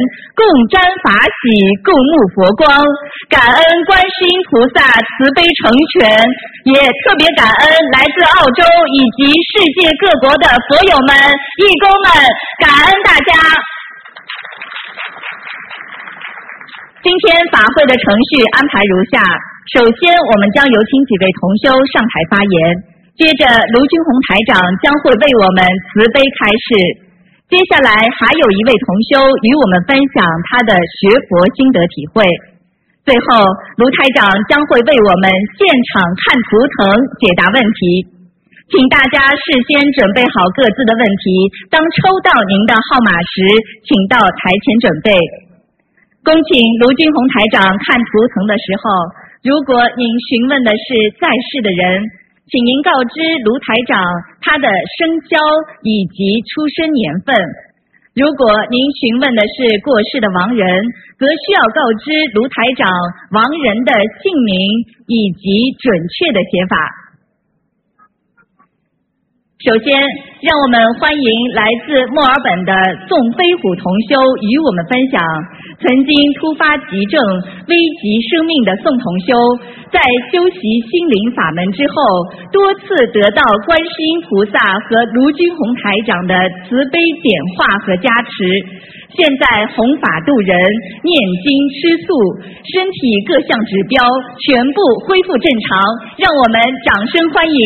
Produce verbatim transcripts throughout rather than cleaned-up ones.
共沾法喜，共沐佛光。感恩观世音菩萨慈悲成全，也特别感恩来自澳洲以及世界各国的佛友们、义工们，感恩大家。今天法会的程序安排如下：首先，我们将有请几位同修上台发言，接着卢军红台长将会为我们慈悲开示，接下来还有一位同修与我们分享他的学佛心得体会，最后卢台长将会为我们现场看图腾解答问题。请大家事先准备好各自的问题，当抽到您的号码时，请到台前准备。恭请卢军红台长看图腾的时候，如果您询问的是在世的人，请您告知卢台长他的生肖以及出生年份。如果您询问的是过世的亡人，则需要告知卢台长亡人的姓名以及准确的写法。首先，让我们欢迎来自墨尔本的宋飞虎同修与我们分享曾经突发急症危及生命的宋同修，在修习心灵法门之后，多次得到观世音菩萨和卢军红台长的慈悲点化和加持，现在弘法度人，念经吃素，身体各项指标全部恢复正常，让我们掌声欢迎。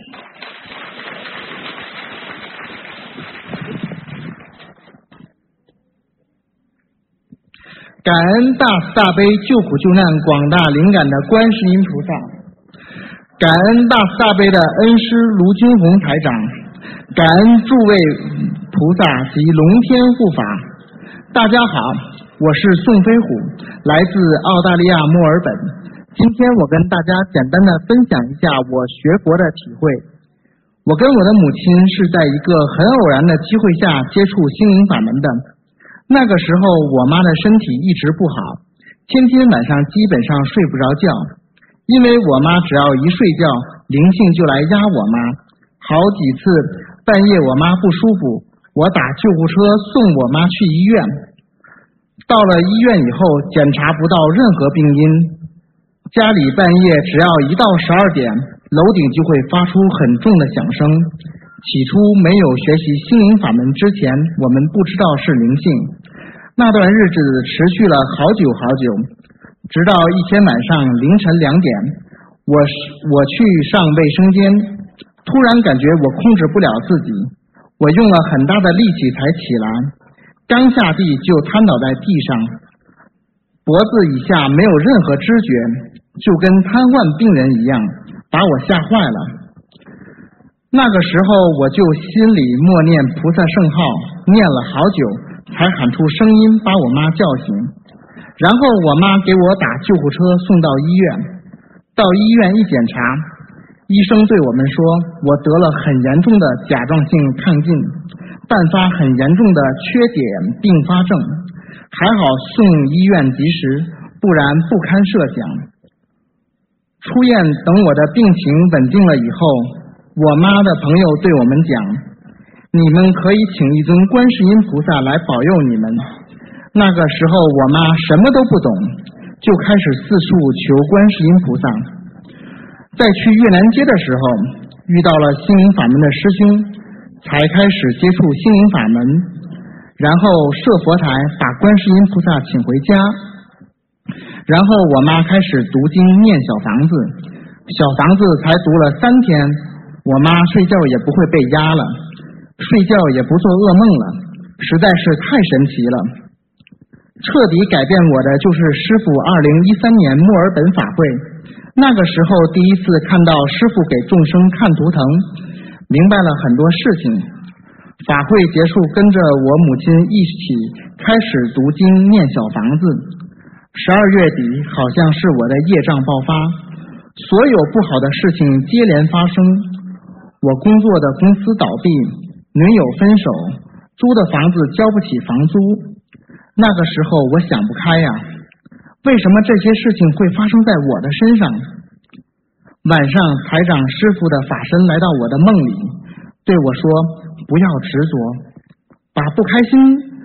感恩大慈大悲救苦救难广大灵感的观世音菩萨，感恩大慈大悲的恩师卢军红台长，感恩诸位菩萨及龙天护法。大家好，我是宋飞虎，来自澳大利亚墨尔本。今天我跟大家简单的分享一下我学佛的体会。我跟我的母亲是在一个很偶然的机会下接触心灵法门的。那个时候我妈的身体一直不好，天天晚上基本上睡不着觉，因为我妈只要一睡觉，灵性就来压我妈。好几次半夜我妈不舒服，我打救护车送我妈去医院。到了医院以后检查不到任何病因，家里半夜只要一到十二点，楼顶就会发出很重的响声。起初没有学习心灵法门之前，我们不知道是灵性。那段日子持续了好久好久，直到一天晚上凌晨两点，我我去上卫生间，突然感觉我控制不了自己，我用了很大的力气才起来，刚下地就瘫倒在地上，脖子以下没有任何知觉，就跟瘫痪病人一样，把我吓坏了。那个时候我就心里默念菩萨圣号，念了好久才喊出声音把我妈叫醒。然后我妈给我打救护车送到医院。到医院一检查，医生对我们说我得了很严重的甲状腺亢进，伴发很严重的缺碘并发症，还好送医院及时，不然不堪设想。出院等我的病情稳定了以后，我妈的朋友对我们讲，你们可以请一尊观世音菩萨来保佑你们。那个时候我妈什么都不懂，就开始四处求观世音菩萨。在去越南街的时候，遇到了心灵法门的师兄，才开始接触心灵法门，然后设佛台把观世音菩萨请回家。然后我妈开始读经念小房子，小房子才读了三天，我妈睡觉也不会被压了，睡觉也不做噩梦了，实在是太神奇了。彻底改变我的就是师父二零一三年墨尔本法会，那个时候第一次看到师父给众生看图腾，明白了很多事情。法会结束，跟着我母亲一起开始读经念小房子。十二月底好像是我的业障爆发，所有不好的事情接连发生。我工作的公司倒闭，女友分手，租的房子交不起房租。那个时候我想不开呀，为什么这些事情会发生在我的身上？晚上台长师父的法身来到我的梦里，对我说不要执着，把不开心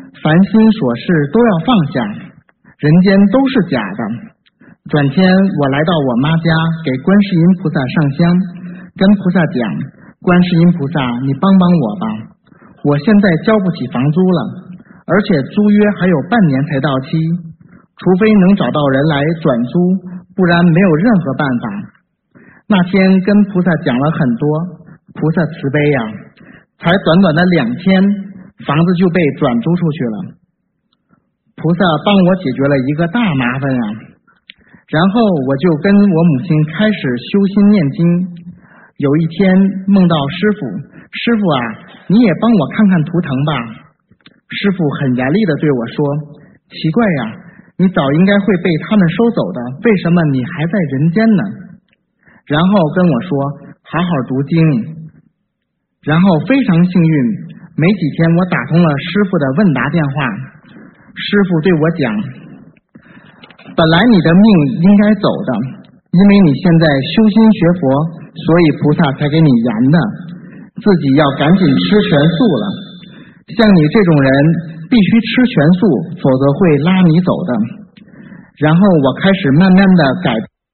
烦心琐事都要放下，人间都是假的。转天我来到我妈家，给观世音菩萨上香，跟菩萨讲，观世音菩萨你帮帮我吧，我现在交不起房租了，而且租约还有半年才到期，除非能找到人来转租，不然没有任何办法。那天跟菩萨讲了很多，菩萨慈悲呀、啊，才短短的两天，房子就被转租出去了。菩萨帮我解决了一个大麻烦啊。然后我就跟我母亲开始修心念经。有一天梦到师父，师父啊，你也帮我看看图腾吧。师父很严厉的对我说，奇怪呀，你早应该会被他们收走的，为什么你还在人间呢？然后跟我说，好好读经。然后非常幸运，没几天我打通了师父的问答电话，师父对我讲，本来你的命应该走的，因为你现在修心学佛，所以菩萨才给你延的，自己要赶紧吃全素了。像你这种人必须吃全素，否则会拉你走的。然后我开始慢慢的改。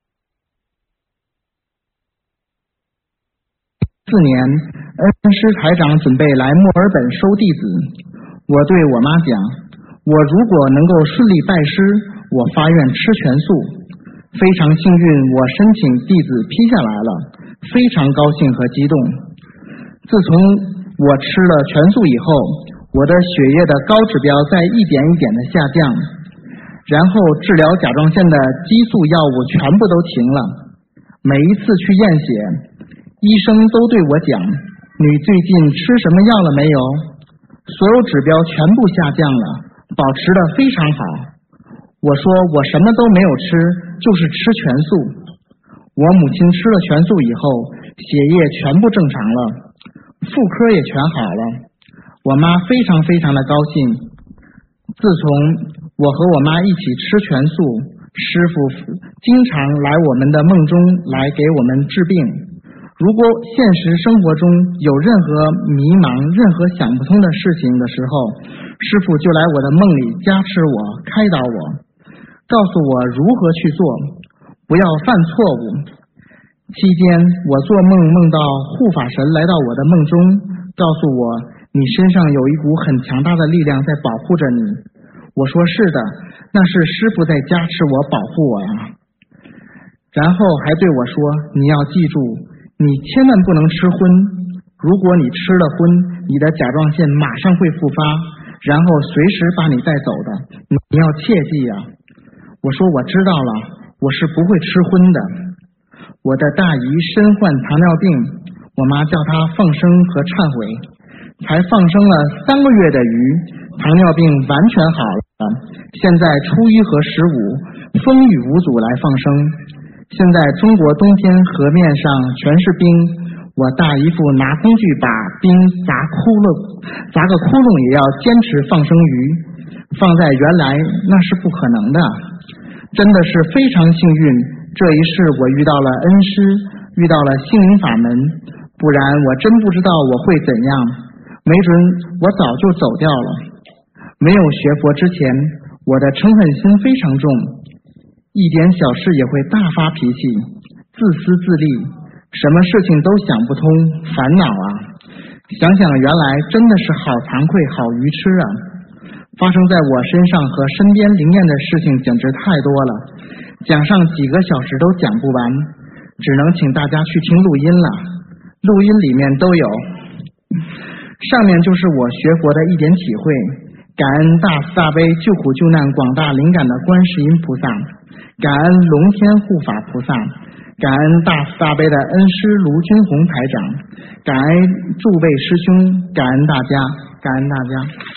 四年，恩师台长准备来墨尔本收弟子，我对我妈讲，我如果能够顺利拜师，我发愿吃全素。非常幸运，我申请弟子批下来了，非常高兴和激动。自从我吃了全素以后，我的血液的高指标在一点一点的下降，然后治疗甲状腺的激素药物全部都停了。每一次去验血，医生都对我讲，你最近吃什么药了没有？所有指标全部下降了，保持得非常好。我说我什么都没有吃，就是吃全素。我母亲吃了全素以后，血液全部正常了，妇科也全好了。我妈非常非常的高兴。自从我和我妈一起吃全素，师父经常来我们的梦中来给我们治病。如果现实生活中有任何迷茫、任何想不通的事情的时候，师父就来我的梦里加持我、开导我，告诉我如何去做，不要犯错误。期间我做梦梦到护法神来到我的梦中，告诉我你身上有一股很强大的力量在保护着你。我说是的，那是师父在加持我、保护我呀。然后还对我说，你要记住，你千万不能吃荤，如果你吃了荤，你的甲状腺马上会复发，然后随时把你带走的，你要切记呀。我说我知道了，我是不会吃荤的。我的大姨身患糖尿病，我妈叫她放生和忏悔，才放生了三个月的鱼，糖尿病完全好了。现在初一和十五风雨无阻来放生。现在中国冬天河面上全是冰，我大姨夫拿工具把冰砸窟窿，砸个窟窿也要坚持放生鱼，放在原来那是不可能的。真的是非常幸运，这一世我遇到了恩师，遇到了心灵法门，不然我真不知道我会怎样，没准我早就走掉了。没有学佛之前，我的嗔恨心非常重，一点小事也会大发脾气，自私自利，什么事情都想不通，烦恼啊。想想原来真的是好惭愧，好愚痴啊。发生在我身上和身边灵验的事情简直太多了，讲上几个小时都讲不完，只能请大家去听录音了，录音里面都有。上面就是我学佛的一点体会，感恩大慈大悲救苦救难广大灵感的观世音菩萨，感恩龙天护法菩萨，感恩大慈大悲的恩师卢军宏台长，感恩诸位师兄，感恩大家，感恩大家。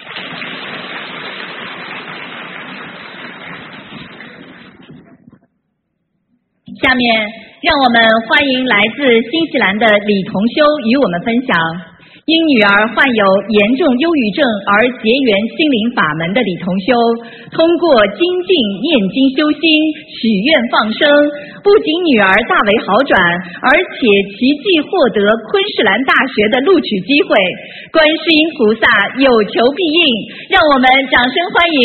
下面让我们欢迎来自新西兰的李同修与我们分享，因女儿患有严重忧郁症而结缘心灵法门的李同修，通过精进念经修心、许愿放生， 不仅女儿大为好转，而且奇迹获得昆士兰大学的录取机会。观世音菩萨有求必应，让我们掌声欢迎。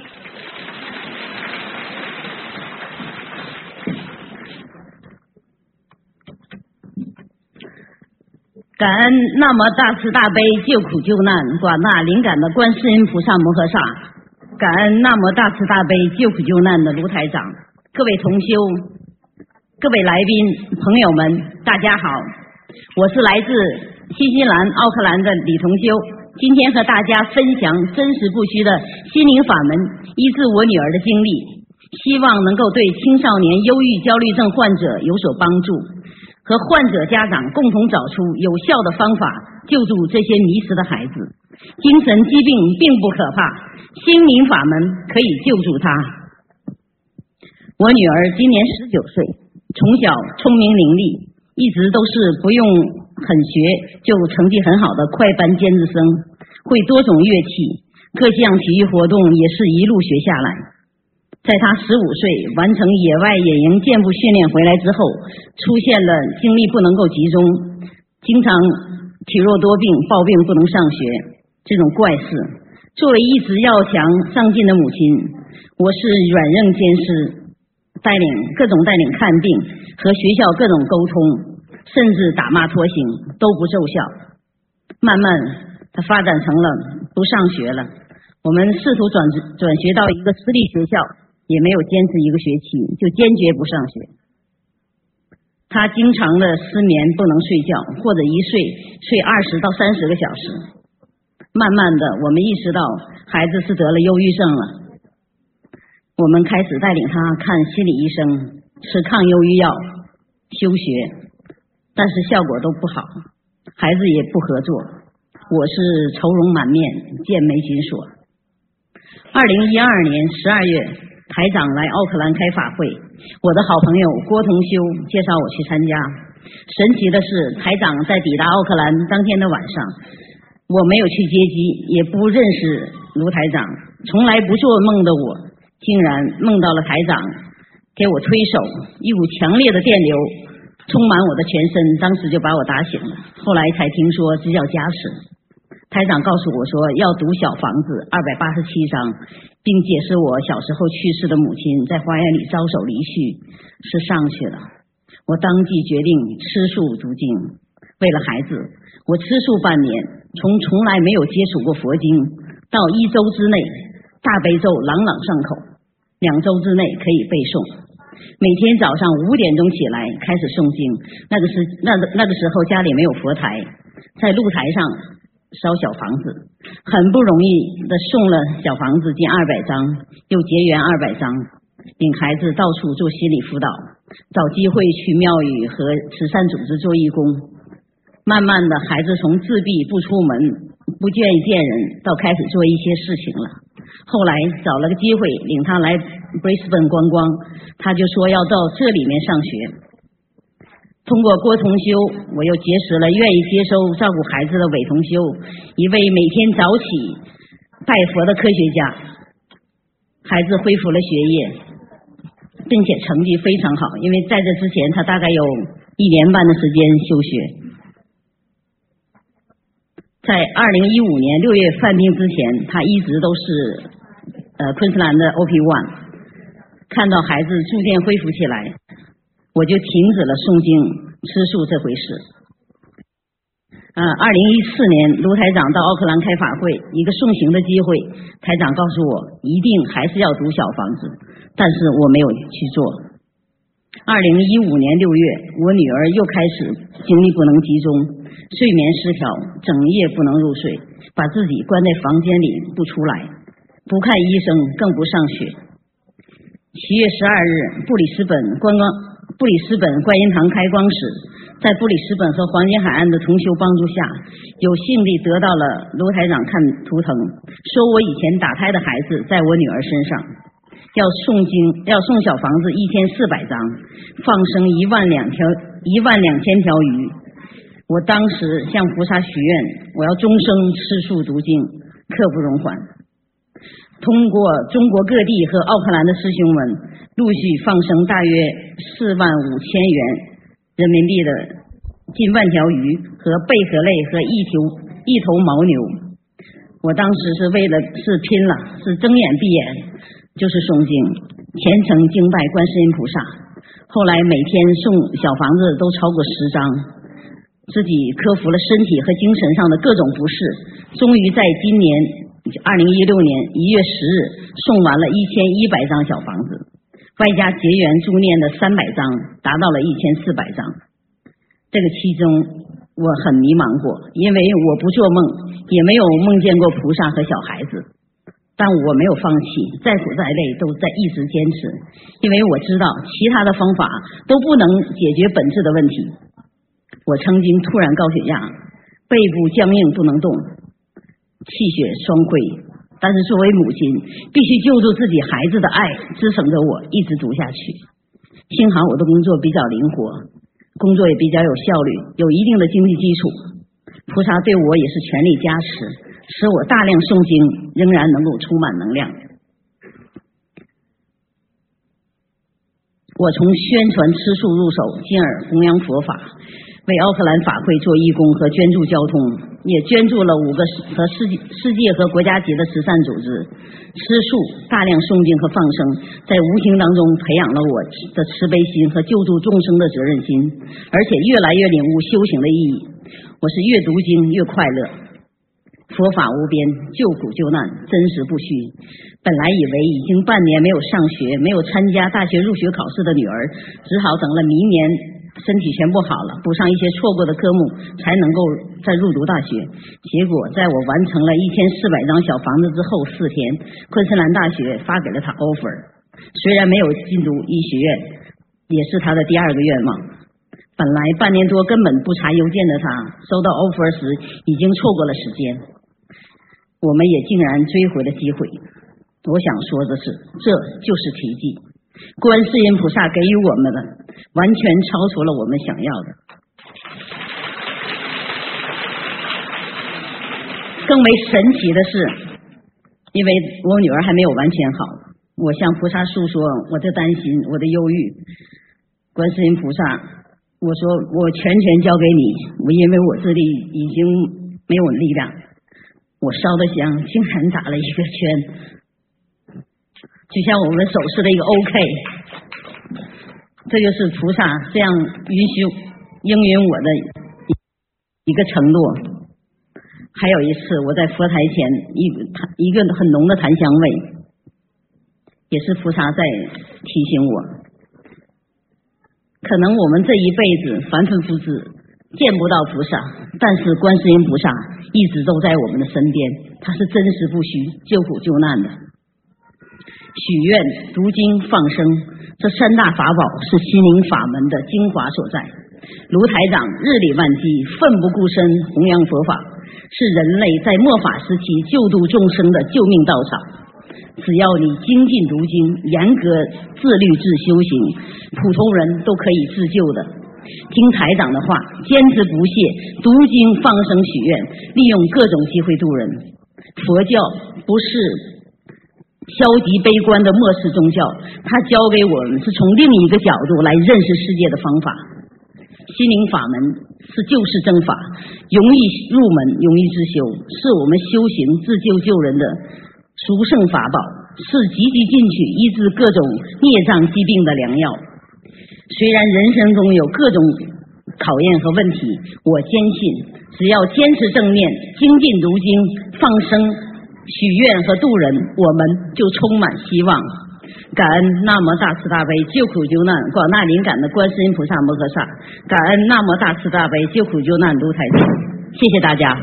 感恩那么大慈大悲救苦救难广大灵感的观世音菩萨摩诃萨，感恩那么大慈大悲救苦救难的卢台长，各位同修，各位来宾朋友们，大家好，我是来自新西兰奥克兰的李同修，今天和大家分享真实不虚的心灵法门，医治我女儿的经历，希望能够对青少年忧郁焦虑症患者有所帮助，和患者家长共同找出有效的方法，救助这些迷失的孩子。精神疾病并不可怕，心灵法门可以救助他。我女儿今年十九岁，从小聪明伶俐，一直都是不用很学就成绩很好的快班尖子生，会多种乐器，各项体育活动也是一路学下来。在他十五岁完成野外野营健步训练回来之后，出现了精力不能够集中，经常体弱多病，抱病不能上学这种怪事。作为一直要强上进的母亲，我是软硬兼施，带领各种带领看病，和学校各种沟通，甚至打骂拖行都不奏效。慢慢他发展成了不上学了，我们试图转转学到一个私立学校，也没有坚持一个学期，就坚决不上学。他经常的失眠，不能睡觉，或者一睡睡二十到三十个小时。慢慢的，我们意识到孩子是得了忧郁症了，我们开始带领他看心理医生，吃抗忧郁药，休学，但是效果都不好，孩子也不合作，我是愁容满面，剑眉紧锁。二零一二年十二月，台长来奥克兰开法会，我的好朋友郭同修介绍我去参加。神奇的是，台长在抵达奥克兰当天的晚上，我没有去接机，也不认识卢台长，从来不做梦的我，竟然梦到了台长给我推手，一股强烈的电流充满我的全身，当时就把我打醒了。后来才听说这叫加持。台长告诉我说要读小房子二百八十七章，并解释我小时候去世的母亲在花园里招手离去，是上去了。我当即决定吃素读经，为了孩子，我吃素半年，从从来没有接触过佛经，到一周之内大悲咒朗朗上口，两周之内可以背诵。每天早上五点钟起来开始诵经，那个时那个那个时候家里没有佛台，在露台上烧小房子，很不容易的送了小房子近二百张，又结缘二百张，领孩子到处做心理辅导，找机会去庙宇和慈善组织做义工。慢慢的，孩子从自闭不出门，不愿意见人，到开始做一些事情了。后来找了个机会领他来 Brisbane 观光，他就说要到这里面上学。通过郭同修，我又结识了愿意接收照顾孩子的韦同修，一位每天早起拜佛的科学家。孩子恢复了学业，并且成绩非常好，因为在这之前他大概有一年半的时间休学。在二零一五年六月犯病之前，他一直都是呃昆士兰的 O P 一。看到孩子逐渐恢复起来，我就停止了诵经吃素这回事。呃，二零一四年卢台长到奥克兰开法会，一个送行的机会，台长告诉我一定还是要读小房子，但是我没有去做。二零一五年六月，我女儿又开始精力不能集中，睡眠失调，整夜不能入睡，把自己关在房间里不出来，不看医生，更不上学。七月十二日，布里斯本观光布里斯本观音堂开光时，在布里斯本和黄金海岸的同修帮助下，有幸地得到了卢台长看图腾，说我以前打胎的孩子在我女儿身上，要诵经，要送小房子一千四百张，放生一万两条一万两千条鱼。我当时向菩萨许愿，我要终生吃素读经，刻不容缓。 通过中国各地和奥克兰的师兄们陆续放生大约四万五千元人民币的近万条鱼和贝壳类和一头一头牦牛。我当时是为了是拼了，是睁眼闭眼就是诵经，虔诚敬拜观世音菩萨。后来每天送小房子都超过十张，自己克服了身体和精神上的各种不适，终于在今年二零一六年一月十日送完了一千一百张小房子，外加结缘助念的三百张，达到了一千四百张。这个其中我很迷茫过，因为我不做梦，也没有梦见过菩萨和小孩子，但我没有放弃，再苦再累都在一直坚持，因为我知道其他的方法都不能解决本质的问题。我曾经突然高血压，背部僵硬不能动，气血双亏，但是作为母亲必须救助自己孩子的爱支撑着我一直读下去。幸好我的工作比较灵活，工作也比较有效率，有一定的经济基础，菩萨对我也是全力加持，使我大量诵经仍然能够充满能量。我从宣传吃素入手，进而弘扬佛法，为奥克兰法会做义工和捐助交通，也捐助了五个和世界世界和国家级的慈善组织。吃素、大量诵经和放生，在无形当中培养了我的慈悲心和救助众生的责任心，而且越来越领悟修行的意义。我是越读经越快乐。佛法无边，救苦救难，真实不虚。本来以为已经半年没有上学，没有参加大学入学考试的女儿，只好等了明年身体全部好了，补上一些错过的科目，才能够再入读大学。结果在我完成了一千四百张小房子之后四天，昆士兰大学发给了他 offer， 虽然没有进读医学院，也是他的第二个愿望。本来半年多根本不查邮件的他，收到 offer 时已经错过了时间，我们也竟然追回了机会。我想说的是，这就是奇迹，观世音菩萨给予我们的完全超出了我们想要的。更为神奇的是，因为我女儿还没有完全好，我向菩萨诉说我的担心，我的忧郁。观世音菩萨，我说我全权交给你，我因为我这里已经没有力量，我烧的香竟然打了一个圈，就像我们手势的一个 OK， 这就是菩萨这样允许应允我的一个承诺。还有一次我在佛台前，一一个很浓的檀香味，也是菩萨在提醒我，可能我们这一辈子凡夫俗子见不到菩萨，但是观世音菩萨一直都在我们的身边，他是真实不虚，救苦救难的。许愿、读经、放生，这三大法宝是心灵法门的精华所在。卢台长日理万机，奋不顾身弘扬佛法，是人类在末法时期救度众生的救命稻草。只要你精进读经，严格自律自修行，普通人都可以自救的。听台长的话，坚持不懈读经放生许愿，利用各种机会度人。佛教不是消极悲观的末世宗教，它教给我们是从另一个角度来认识世界的方法。心灵法门是救世正法，容易入门，容易自修，是我们修行自救救人的殊胜法宝，是积极进取医治各种孽障疾病的良药。虽然人生中有各种考验和问题，我坚信只要坚持正念，精进读经，放生许愿和度人，我们就充满希望。感恩那么大慈大悲救苦救难广大灵感的观世音菩萨摩诃萨，感恩那么大慈大悲救苦救难卢台长，谢谢大家。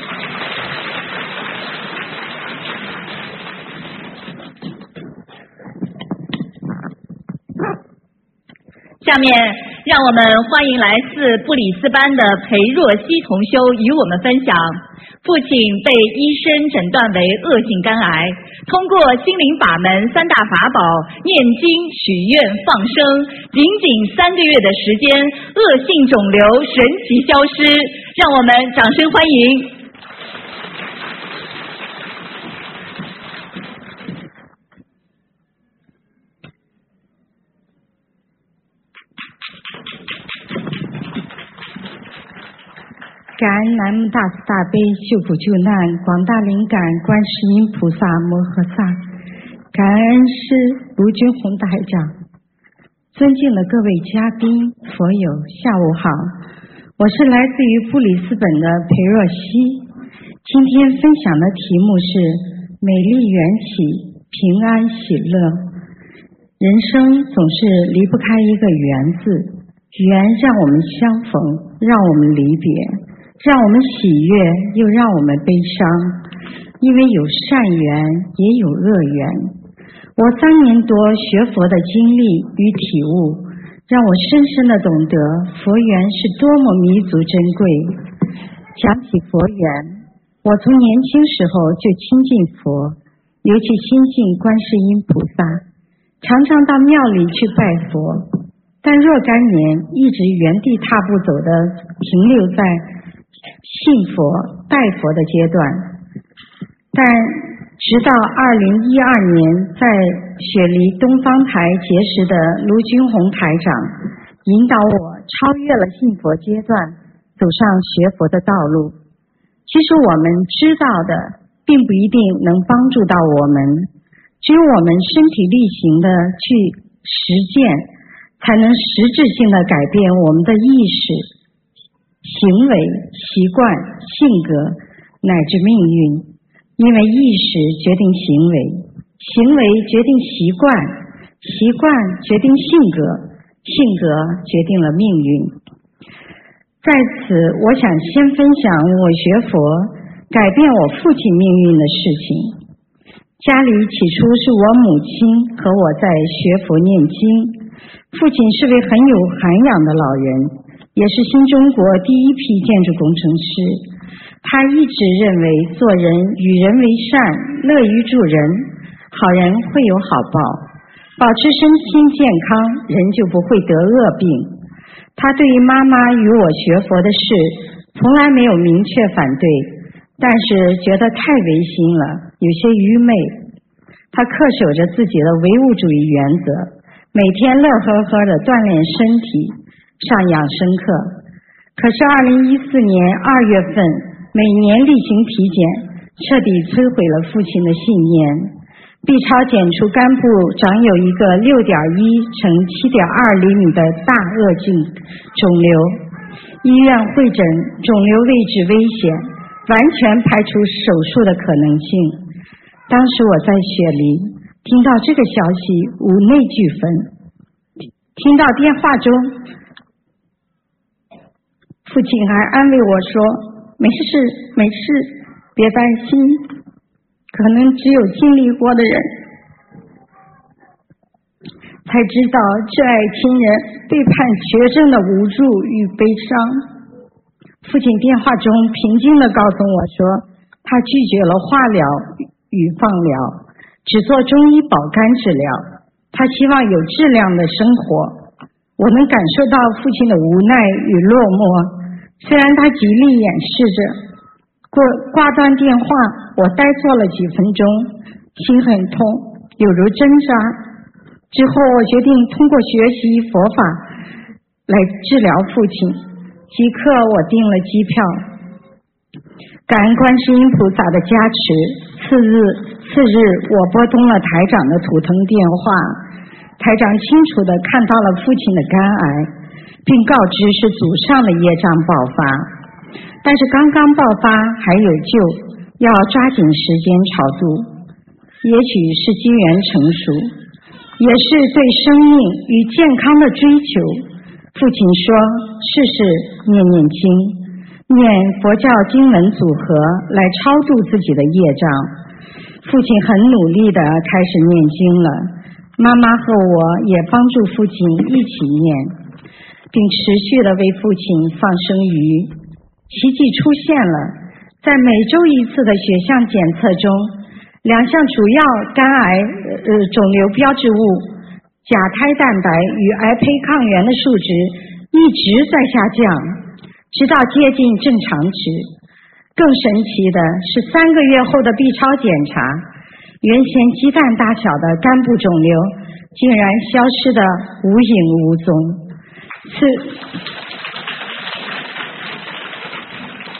下面让我们欢迎来自布里斯班的裴若曦同修与我们分享，父亲被医生诊断为恶性肝癌，通过心灵法门三大法宝念经许愿放生，仅仅三个月的时间，恶性肿瘤神奇消失，让我们掌声欢迎。 感恩南无大慈大悲救苦救难广大灵感观世音菩萨摩诃萨，感恩师卢军宏台长，尊敬的各位嘉宾佛友，下午好，我是来自于布里斯本的裴若曦，今天分享的题目是美丽缘起，平安喜乐。人生总是离不开一个缘字，缘让我们相逢，让我们离别，让我们喜悦，又让我们悲伤，因为有善缘也有恶缘。我三年多学佛的经历与体悟，让我深深的懂得佛缘是多么弥足珍贵。讲起佛缘，我从年轻时候就亲近佛，尤其亲近观世音菩萨，常常到庙里去拜佛，但若干年一直原地踏步走的停留在信佛拜佛的阶段，但直到二零一二年在雪梨东方台结识的卢军宏台长引导我超越了信佛阶段，走上学佛的道路。其实我们知道的并不一定能帮助到我们，只有我们身体力行的去实践，才能实质性的改变我们的意识、行为、习惯、性格乃至命运。因为意识决定行为，行为决定习惯，习惯决定性格，性格决定了命运。在此，我想先分享我学佛改变我父亲命运的事情。家里起初是我母亲和我在学佛念经，父亲是位很有涵养的老人，也是新中国第一批建筑工程师。他一直认为做人与人为善，乐于助人，好人会有好报，保持身心健康，人就不会得恶病。他对于妈妈与我学佛的事从来没有明确反对，但是觉得太违心了，有些愚昧。他恪守着自己的唯物主义原则，每天乐呵呵地锻炼身体，上养生课。可是二零一四年二月份每年例行体检彻底摧毁了父亲的信念。B 超检出肝部长有一个 六点一乘七点二厘米的大恶性肿瘤，医院会诊肿瘤位置危险，完全排除手术的可能性。当时我在雪梨听到这个消息，五内俱焚。听到电话中父亲还安慰我说，没事没事，别担心，可能只有经历过的人才知道挚爱亲人背叛绝症的无助与悲伤。父亲电话中平静地告诉我说，他拒绝了化疗与放疗，只做中医保肝治疗，他希望有质量的生活。我能感受到父亲的无奈与落寞，虽然他极力掩饰着。过挂断电话，我呆坐了几分钟，心很痛，有如针扎。之后我决定通过学习佛法来治疗父亲，即刻我订了机票。感恩观世音菩萨的加持，次日次日我拨通了台长的图腾电话，台长清楚地看到了父亲的肝癌，并告知是祖上的业障爆发，但是刚刚爆发还有救，要抓紧时间超度。也许是机缘成熟，也是对生命与健康的追求，父亲说试试念念经，念佛教经文组合来超度自己的业障。父亲很努力地开始念经了，妈妈和我也帮助父亲一起念，并持续地为父亲放生鱼。奇迹出现了，在每周一次的血象检测中，两项主要肝癌呃肿瘤标志物甲胎蛋白与癌胚抗原的数值一直在下降，直到接近正常值。更神奇的是，三个月后的 B 超检查，原先鸡蛋大小的肝部肿瘤竟然消失得无影无踪。此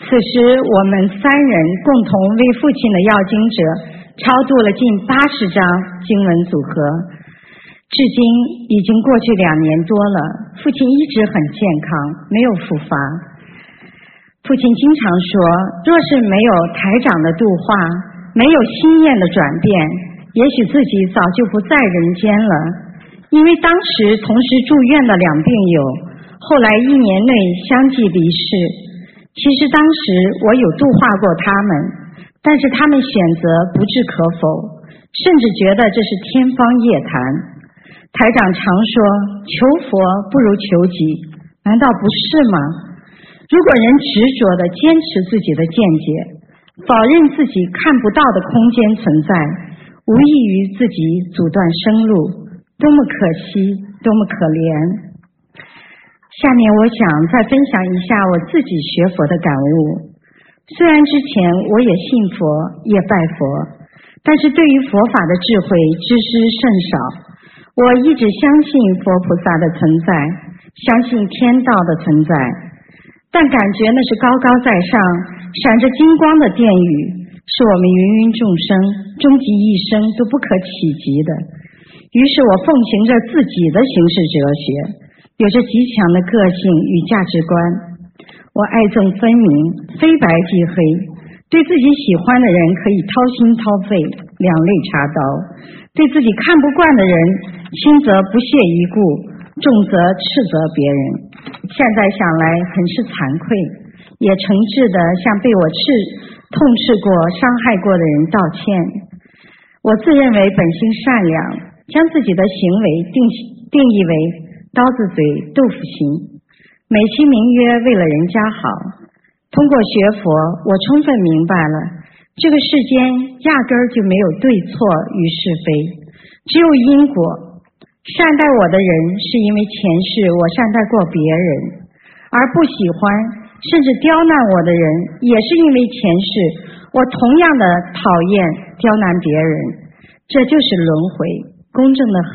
此时我们三人共同为父亲的要经者超度了近八十张经文组合，至今已经过去两年多了，父亲一直很健康，没有复发。父亲经常说，若是没有台长的度化，没有心念的转变，也许自己早就不在人间了。因为当时同时住院的两病友，后来一年内相继离世。其实当时我有度化过他们，但是他们选择不置可否，甚至觉得这是天方夜谭。台长常说，求佛不如求己，难道不是吗？如果人执着地坚持自己的见解，否认自己看不到的空间存在，无异于自己阻断生路，多么可惜，多么可怜。下面我想再分享一下我自己学佛的感悟。虽然之前我也信佛也拜佛，但是对于佛法的智慧知识甚少。我一直相信佛菩萨的存在，相信天道的存在，但感觉那是高高在上闪着金光的殿宇，是我们芸芸众生终极一生都不可企及的。于是我奉行着自己的行事哲学，有着极强的个性与价值观。我爱憎分明，非白即黑，对自己喜欢的人可以掏心掏肺，两肋插刀，对自己看不惯的人轻则不屑一顾，重则斥责别人。现在想来很是惭愧，也诚挚地向被我斥痛斥过伤害过的人道歉。我自认为本性善良，将自己的行为定定义为刀子嘴豆腐心，美其名曰为了人家好。通过学佛，我充分明白了这个世间压根儿就没有对错与是非，只有因果。善待我的人是因为前世我善待过别人，而不喜欢甚至刁难我的人也是因为前世我同样的讨厌刁难别人。这就是轮回，公正的很。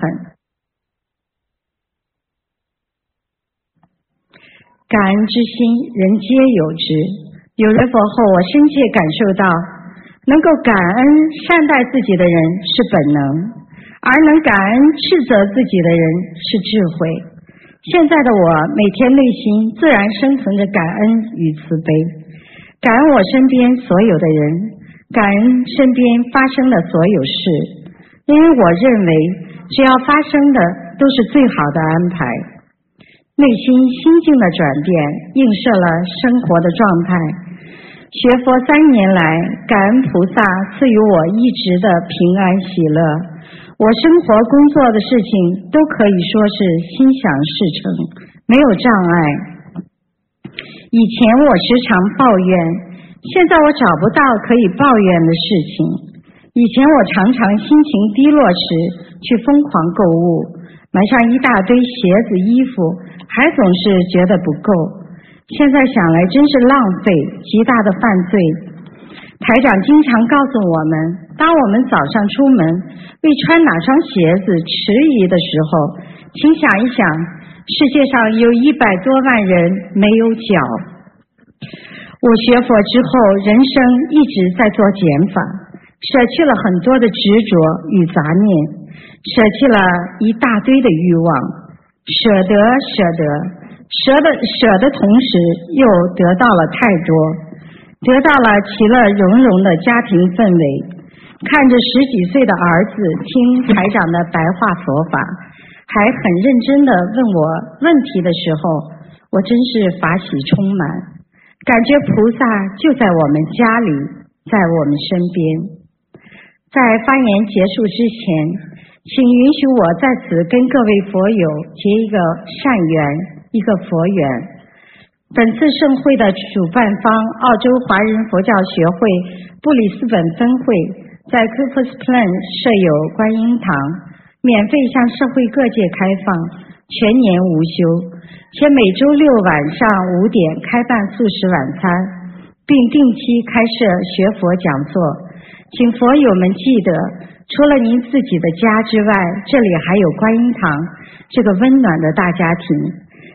感恩之心人皆有之，有了佛后我深切感受到，能够感恩善待自己的人是本能，而能感恩斥责自己的人是智慧。现在的我每天内心自然生存着感恩与慈悲，感恩我身边所有的人，感恩身边发生的所有事，因为我认为只要发生的都是最好的安排。内心心境的转变映射了生活的状态。学佛三年来，感恩菩萨赐予我一直的平安喜乐，我生活工作的事情都可以说是心想事成，没有障碍。以前我时常抱怨，现在我找不到可以抱怨的事情。以前我常常心情低落时去疯狂购物，买上一大堆鞋子衣服，还总是觉得不够。现在想来真是浪费，极大的犯罪。台长经常告诉我们，当我们早上出门为穿哪双鞋子迟疑的时候，请想一想，世界上有一百多万人没有脚。我学佛之后，人生一直在做减法，舍弃了很多的执着与杂念，舍弃了一大堆的欲望，舍得舍得舍得舍的同时又得到了太多，得到了其乐融融的家庭氛围。看着十几岁的儿子听台长的白话佛法，还很认真地问我问题的时候，我真是法喜充满，感觉菩萨就在我们家里，在我们身边。在发言结束之前，请允许我在此跟各位佛友结一个善缘，一个佛缘。本次盛会的主办方澳洲华人佛教学会布里斯本分会在 Coopers Plain 设有观音堂，免费向社会各界开放，全年无休，且每周六晚上五点开办素食晚餐，并定期开设学佛讲座。请佛友们记得，除了您自己的家之外，这里还有观音堂这个温暖的大家庭。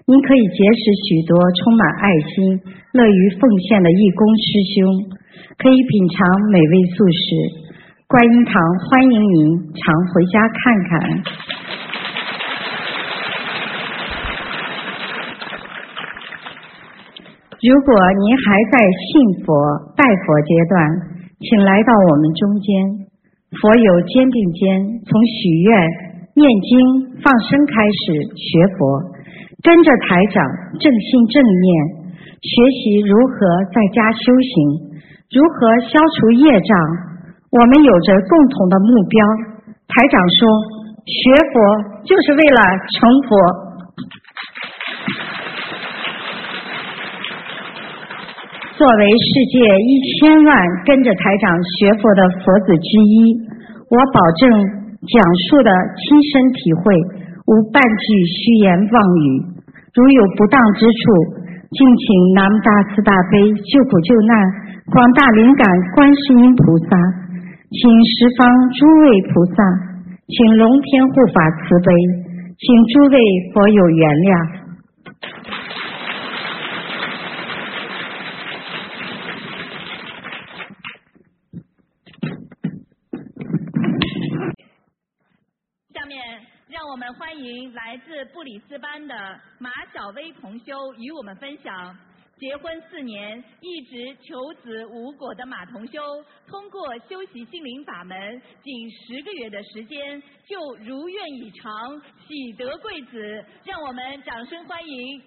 您可以结识许多充满爱心、乐于奉献的义工师兄，可以品尝美味素食。观音堂欢迎您常回家看看。如果您还在信佛、拜佛阶段，请来到我们中间。佛有肩并肩，从许愿、念经、放生开始学佛，跟着台长正信正念，学习如何在家修行，如何消除业障。我们有着共同的目标。台长说，学佛就是为了成佛。作为世界一千万跟着台长学佛的佛子之一，我保证讲述的亲身体会，无半句虚言妄语。如有不当之处，敬请南无大慈大悲救苦救难广大灵感观世音菩萨，请十方诸位菩萨，请龙天护法慈悲，请诸位佛友原谅。 让我们欢迎来自布里斯班的马小薇同修与我们分享，结婚四年一直求子无果的马同修，通过修习心灵法门，仅十个月的时间就如愿以偿，喜得贵子。让我们掌声欢迎。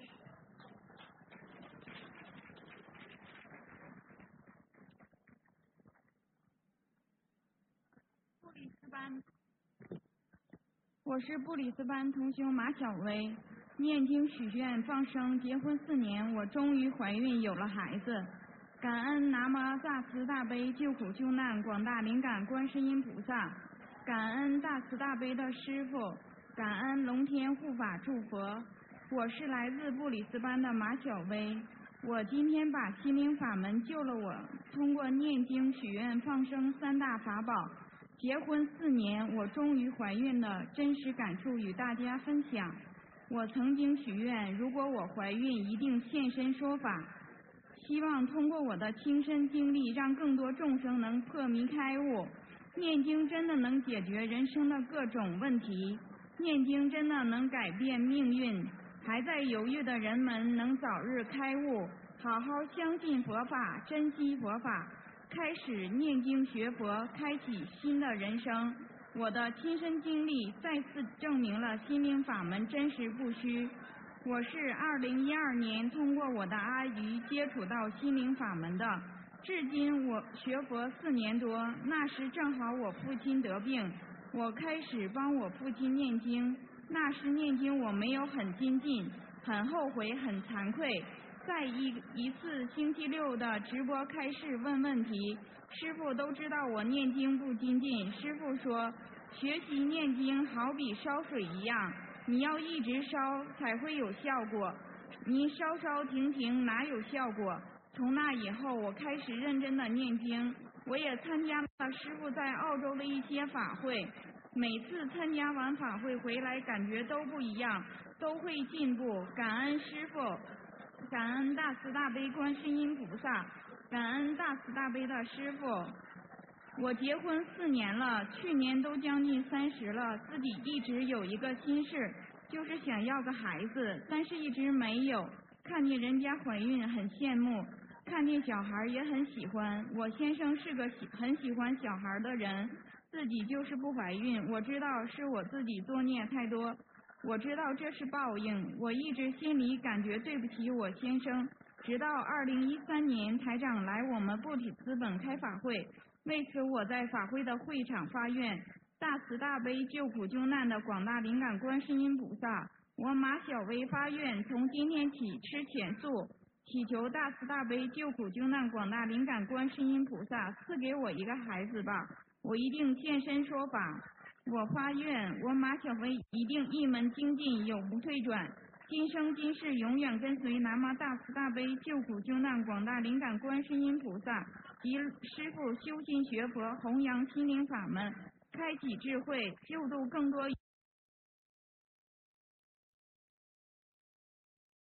布里斯班。我是布里斯班同修马小薇，念经许愿放生，结婚四年，我终于怀孕有了孩子。感恩南无大慈大悲救苦救难广大灵感观世音菩萨，感恩大慈大悲的师父，感恩龙天护法祝佛。我是来自布里斯班的马小薇，我今天把心灵法门救了我，通过念经许愿放生三大法宝。结婚四年，我终于怀孕了，真实感触与大家分享。我曾经许愿，如果我怀孕，一定现身说法，希望通过我的亲身经历，让更多众生能破迷开悟。念经真的能解决人生的各种问题，念经真的能改变命运。还在犹豫的人们能早日开悟，好好相信佛法，珍惜佛法。开始念经学佛，开启新的人生。我的亲身经历再次证明了心灵法门真实不虚。我是二零一二年通过我的阿姨接触到心灵法门的，至今我学佛四年多。那时正好我父亲得病，我开始帮我父亲念经。那时念经我没有很精进，很后悔，很惭愧。在一一次星期六的直播开示问问题，师父都知道我念经不精进。师父说，学习念经好比烧水一样，你要一直烧才会有效果，你烧烧停停哪有效果？从那以后，我开始认真的念经，我也参加了师父在澳洲的一些法会。每次参加完法会回来，感觉都不一样，都会进步。感恩师父。感恩大慈大悲观世音菩萨，感恩大慈大悲的师父。我结婚四年了，去年都将近三十了，自己一直有一个心事，就是想要个孩子，但是一直没有。看见人家怀孕很羡慕，看见小孩也很喜欢。我先生是个喜很喜欢小孩的人，自己就是不怀孕。我知道是我自己作孽太多，我知道这是报应，我一直心里感觉对不起我先生。直到二零一三年台长来我们布里斯本开法会，为此我在法会的会场发愿，大慈大悲救苦救难的广大灵感观世音菩萨，我马小薇发愿，从今天起吃浅素，祈求大慈大悲救苦救难广大灵感观世音菩萨赐给我一个孩子吧，我一定现身说法。我发愿，我马小薇一定一门精进，永不退转，今生今世永远跟随南无大慈大悲救苦救难广大灵感观世音菩萨及师父修心学佛，弘扬心灵法门，开启智慧，救度更多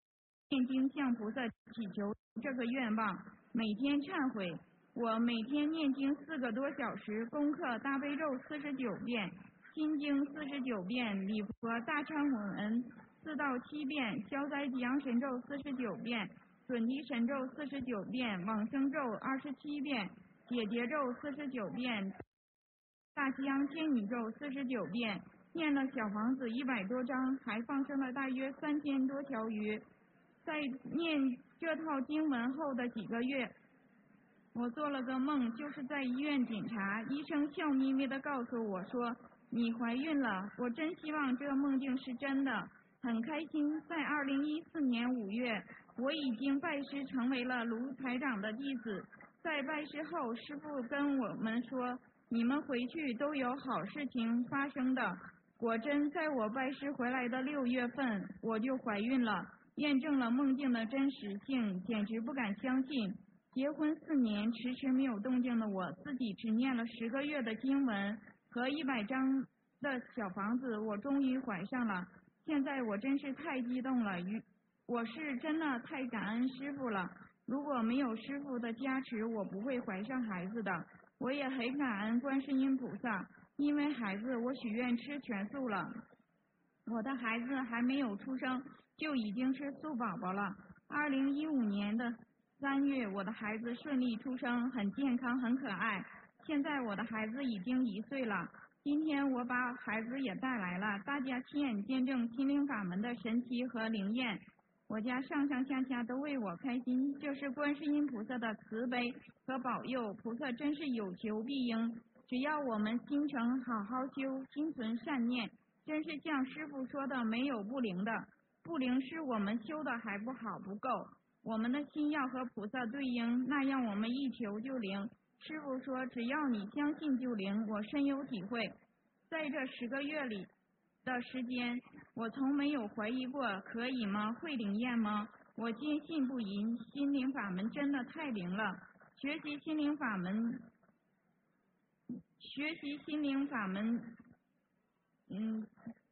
念经向菩萨祈求这个愿望，每天忏悔。我每天念经四个多小时，功课大悲咒四十九遍，心经四十九遍，礼佛大忏悔文四到七遍，消灾吉祥神咒四十九遍，准提神咒四十九遍，往生咒二十七遍，解结咒四十九遍，大吉祥天女咒四十九遍，念了小房子一百多张，还放生了大约三千多条鱼。在念这套经文后的几个月，我做了个梦，就是在医院检查，医生笑眯眯地告诉我说你怀孕了。我真希望这个梦境是真的，很开心。在二零一四年五月，我已经拜师成为了卢台长的弟子。在拜师后，师父跟我们说，你们回去都有好事情发生的。果真在我拜师回来的六月份，我就怀孕了，验证了梦境的真实性，简直不敢相信。结婚四年迟迟没有动静的我，自己只念了十个月的经文和一百张的小房子，我终于怀上了。现在我真是太激动了，与我是真的太感恩师父了。如果没有师父的加持，我不会怀上孩子的。我也很感恩观世音菩萨，因为孩子我许愿吃全素了。我的孩子还没有出生就已经是素宝宝了。二零一五年的三月，我的孩子顺利出生，很健康很可爱。现在我的孩子已经一岁了。今天我把孩子也带来了，大家亲眼见证心灵法门的神奇和灵验。我家上上下下都为我开心，这是观世音菩萨的慈悲和保佑，菩萨真是有求必应。只要我们心诚好好修，心存善念，真是像师父说的，没有不灵的。不灵是我们修的还不好不够，我们的心要和菩萨对应，那样我们一求就灵。师父说只要你相信就灵，我深有体会。在这十个月里的时间，我从没有怀疑过可以吗？会灵验吗？我坚信不疑，心灵法门真的太灵了。学习心灵法门，学习心灵法门，嗯，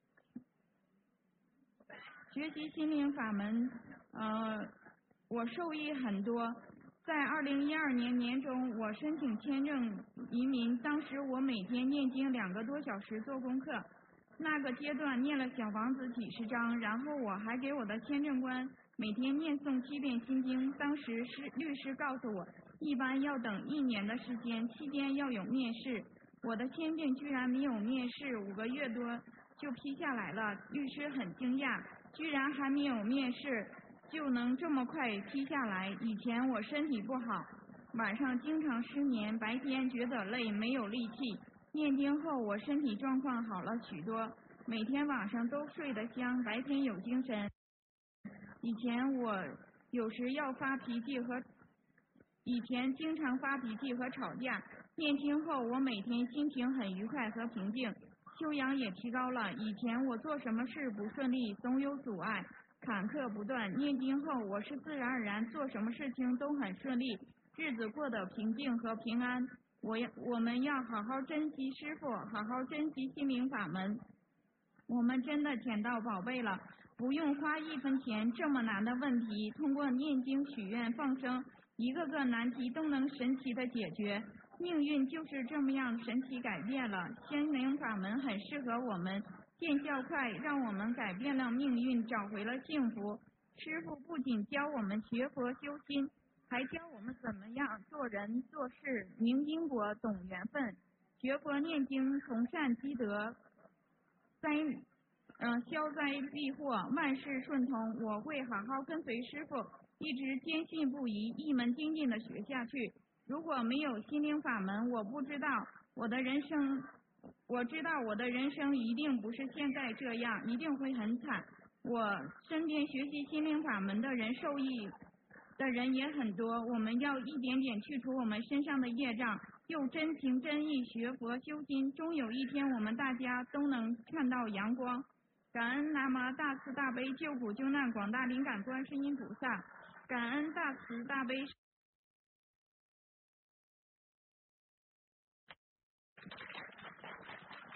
学习心灵法门，呃，我受益很多。在二零一二年年中，我申请签证移民，当时我每天念经两个多小时做功课。那个阶段念了小房子几十章，然后我还给我的签证官每天念诵七遍心经。当时是律师告诉我，一般要等一年的时间，期间要有面试。我的签证居然没有面试，五个月多就批下来了。律师很惊讶，居然还没有面试就能这么快批下来。以前我身体不好，晚上经常失眠，白天觉得累没有力气。念经后我身体状况好了许多，每天晚上都睡得香，白天有精神。以前我有时要发脾气和以前经常发脾气和吵架，念经后我每天心情很愉快和平静，修养也提高了。以前我做什么事不顺利，总有阻碍，坎坷不断。念经后我是自然而然，做什么事情都很顺利，日子过得平静和平安。我要我们要好好珍惜师父，好好珍惜心灵法门。我们真的捡到宝贝了，不用花一分钱，这么难的问题，通过念经许愿放生，一个个难题都能神奇的解决。命运就是这么样神奇改变了。心灵法门很适合我们，见效快，让我们改变了命运，找回了幸福。师父不仅教我们学佛修心，还教我们怎么样做人做事，明因果懂缘分，学佛念经从善积德，灾嗯、呃、消灾避祸，万事顺通。我会好好跟随师父，一直坚信不疑，一门精进的学下去。如果没有心灵法门，我不知道我的人生，我知道我的人生一定不是现在这样，一定会很惨。我身边学习心灵法门的人受益的人也很多，我们要一点点去除我们身上的业障，用真情真意学佛修心，终有一天我们大家都能看到阳光。感恩南无大慈大悲救苦救难广大灵感观世音菩萨，感恩大慈大悲